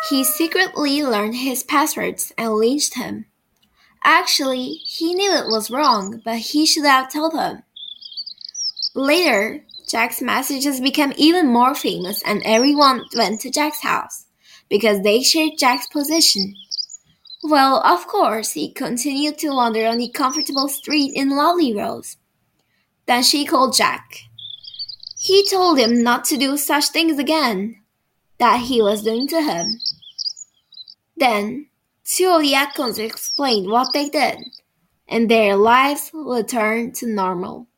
He secretly learned his passwords and lynched him. Actually, he knew it was wrong, but he should have told him. Later, Jack's messages became even more famous and everyone went to Jack's house because they shared Jack's position. Well, of course, he continued to wander on the comfortable street in Lovely Rose. Then she called Jack. He told him not to do such things again, that he was doing to him. Then, two of the Atkins explained what they did, and their lives returned to normal.